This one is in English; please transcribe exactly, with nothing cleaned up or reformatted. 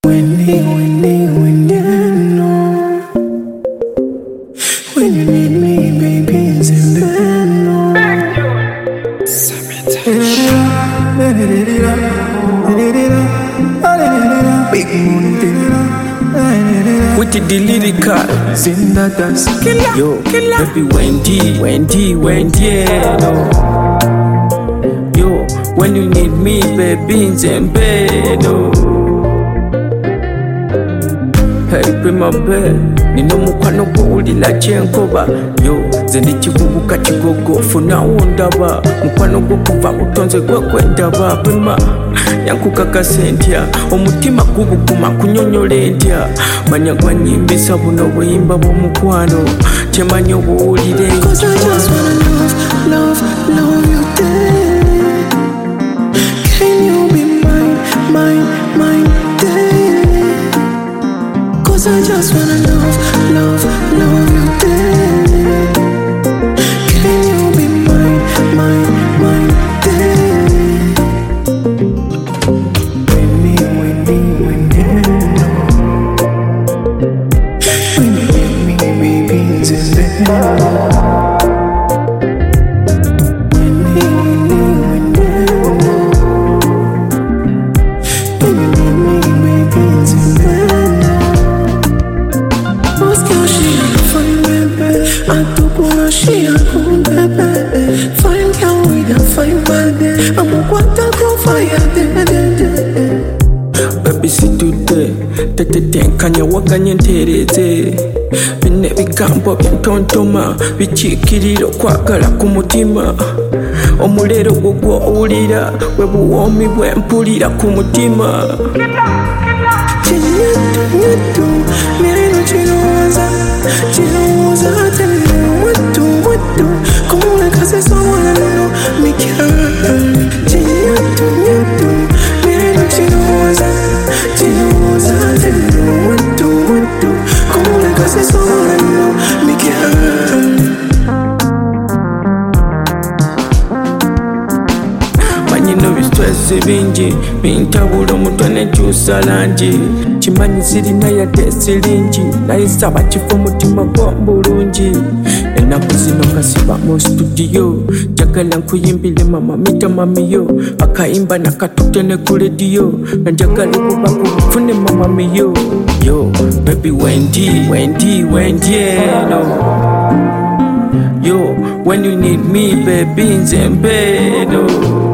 Wendy, Wendy, Wendy, no. When you need me, baby, it's in the no. Big moon, with the lyrical, sing that dance, yo, baby Wendy, Wendy, Wendy, no. Yo, when you need me, baby, it's in bed, no. Hey, prima be, nino mukwano kuwulira kyenkoba. Yo, nze ndi kivubuka kigogo funa wondaba. Mukwano gwo kuva butonze gwe kwendaba. Prima yankukakasa ntya, omutima gubuguma kunyonyola ntya. Manya gwanyimbisa buno buyimba bw'omukwano, kyemanyi obuwulire. Cause I just wanna love, love, love you daily. Can you be mine, mine, mine daily? Cause I just wanna love, love, love you daily. Can you be mine, mine, mine daily? Wendy, Wendy, Wendy, no. When you need me, baby, it's in the Wendy, Wendy, Wendy, no. When you need me, baby, it's in the Most girl, she a fine baby. I do wanna she a cool baby. Fine girl with a fine body. I'm a quanta go fire de de de. Baby situde, tete tenkanya waganye ntereze. Bine bigambo byentontoma, bikiikirira okwagala ku mutima. Omulero gugwo owulira, bwe buwoomi bwe mpulira ku mutima. Chinyetu nyetu, nino chinoza, chinoza tene wetu wetu. Como le case someone no me care. Chinyetu nyetu, nino chinoza, chinoza tene wetu wetu. Como le case someone no me care. Manyino bistress bingi, bintabula omutwe nekyusa langi. Kimanyi sirina yadde siringi, naye saba kifa omutima gwo bulungi. Ennaku zino kasiba mu studio, njagala nkuyimbire mama mita mamiyo. Akayimba nakatute ne ku lediyo, nanjagala okuba kubufune mama miyo. Yo, baby Wendy, Wendy, Wendy, no. Yo, when you need me, baby, nze mbedo.